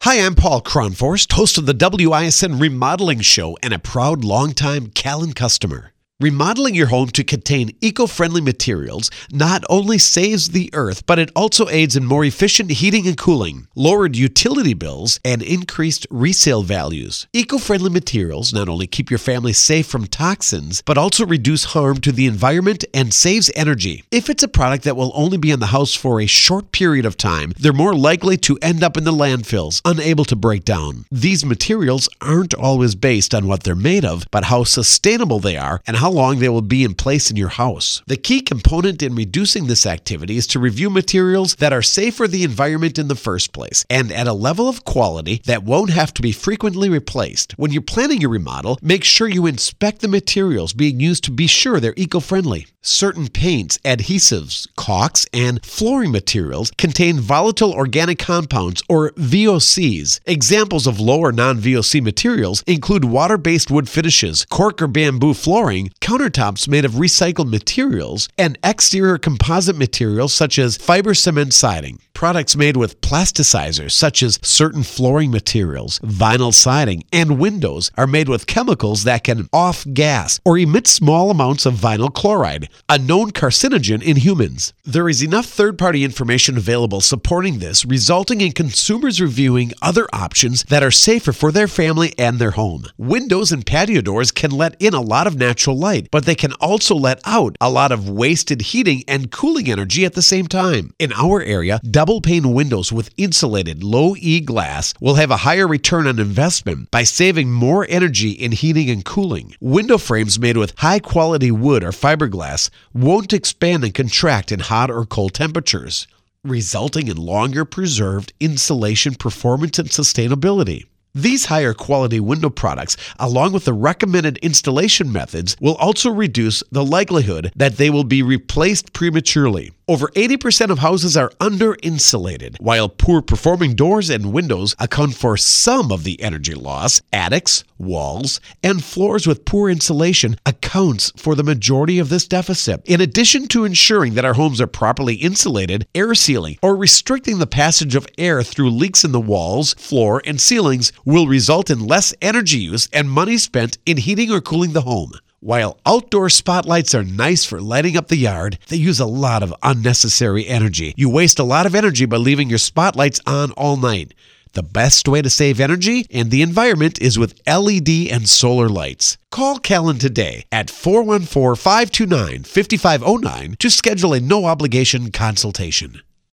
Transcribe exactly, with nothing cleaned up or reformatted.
Hi, I'm Paul Kronforst, host of the W I S N Remodeling Show and a proud longtime Callan customer. Remodeling your home to contain eco-friendly materials not only saves the earth, but it also aids in more efficient heating and cooling, lowered utility bills, and increased resale values. Eco-friendly materials not only keep your family safe from toxins, but also reduce harm to the environment and saves energy. If it's a product that will only be in the house for a short period of time, they're more likely to end up in the landfills, unable to break down. These materials aren't always based on what they're made of, but how sustainable they are and how how long they will be in place in your house. The key component in reducing this activity is to review materials that are safe for the environment in the first place and at a level of quality that won't have to be frequently replaced. When you're planning your remodel, make sure you inspect the materials being used to be sure they're eco-friendly. Certain paints, adhesives, caulks, and flooring materials contain volatile organic compounds or V O Cs. Examples of low or non-V O C materials include water-based wood finishes, cork or bamboo flooring, countertops made of recycled materials, and exterior composite materials such as fiber cement siding. Products made with plasticizers such as certain flooring materials, vinyl siding, and windows are made with chemicals that can off-gas or emit small amounts of vinyl chloride, a known carcinogen in humans. There is enough third-party information available supporting this, resulting in consumers reviewing other options that are safer for their family and their home. Windows and patio doors can let in a lot of natural light, but they can also let out a lot of wasted heating and cooling energy at the same time. In our area, double-pane windows with insulated low-E glass will have a higher return on investment by saving more energy in heating and cooling. Window frames made with high-quality wood or fiberglass won't expand and contract in hot or cold temperatures, resulting in longer preserved insulation performance and sustainability. These higher quality window products, along with the recommended installation methods, will also reduce the likelihood that they will be replaced prematurely. Over eighty percent of houses are under-insulated, while poor performing doors and windows account for some of the energy loss. Attics, walls, and floors with poor insulation accounts for the majority of this deficit. In addition to ensuring that our homes are properly insulated, air sealing or restricting the passage of air through leaks in the walls, floor, and ceilings will result in less energy use and money spent in heating or cooling the home. While outdoor spotlights are nice for lighting up the yard, they use a lot of unnecessary energy. You waste a lot of energy by leaving your spotlights on all night. The best way to save energy and the environment is with L E D and solar lights. Call Callan today at four one four, five two nine, five five zero nine to schedule a no-obligation consultation.